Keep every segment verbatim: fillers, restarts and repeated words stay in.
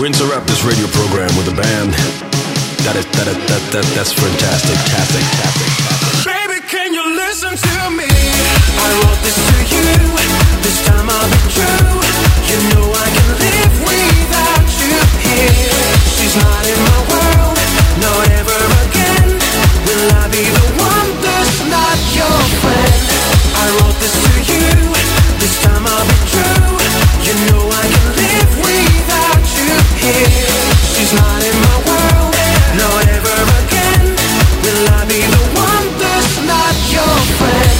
We interrupt this radio program with a band that is that is, that that that's fantastic, fantastic, fantastic. Baby, can you listen to me? I wrote this to you. This time I'll be true. You know I can live without you here. She's not in my world, not ever again. Will I be the one that's not your friend? I wrote this to you. This time I'll be true. You know I can live without you here. She's not in my world, not ever again. Will I be the one that's not your friend?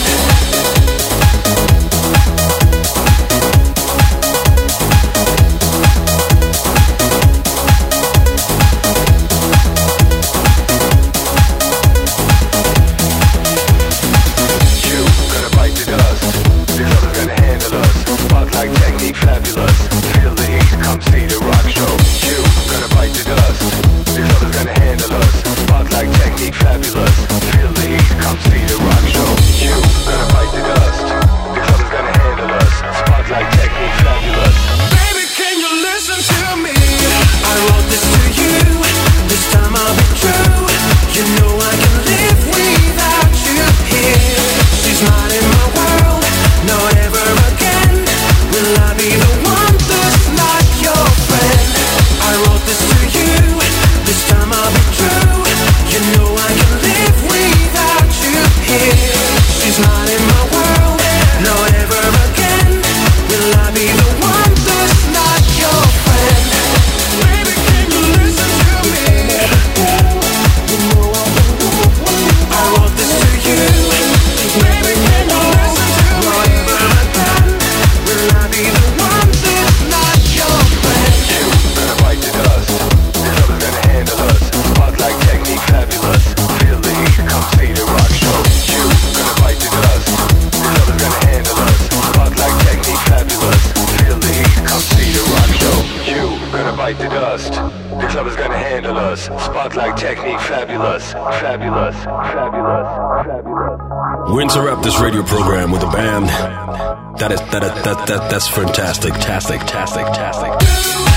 Fabulous, feel the heat, come see the rock show. You gonna bite the dust, these others gonna handle us. Spark like technique, fabulous, feel the heat, come see the rock show. You gonna bite the dust, these others gonna handle us. Spark like technique, fabulous. Baby, can you listen to me? I wrote this to you, this time I'll be true. You know I can live without you here. She's not in my world, not ever again. Will I be the one that's not your friend? I wrote this to you, this time I'll be true. You know I can live without you here. She's not in my world, not ever again. Will I be the one that's not your friend? Baby, can you listen to me? You know I can live without I wrote this to you. Baby, can you listen to me? Not ever again. Will I be the one that's not your friend? You gonna bite the dust, these others gonna handle us. Spark like technique, fabulous, feel the heat, come see the rock show. You gonna bite the dust, these others gonna handle us. Spark like technique, fabulous, feel the heat, come see the rock show. You gonna bite the dust, these others gonna handle us. Spark like technique, fabulous, fabulous, fabulous, fabulous. We interrupt this radio program with a band that is that is, that that that's fantastic, fantastic, fantastic, fantastic.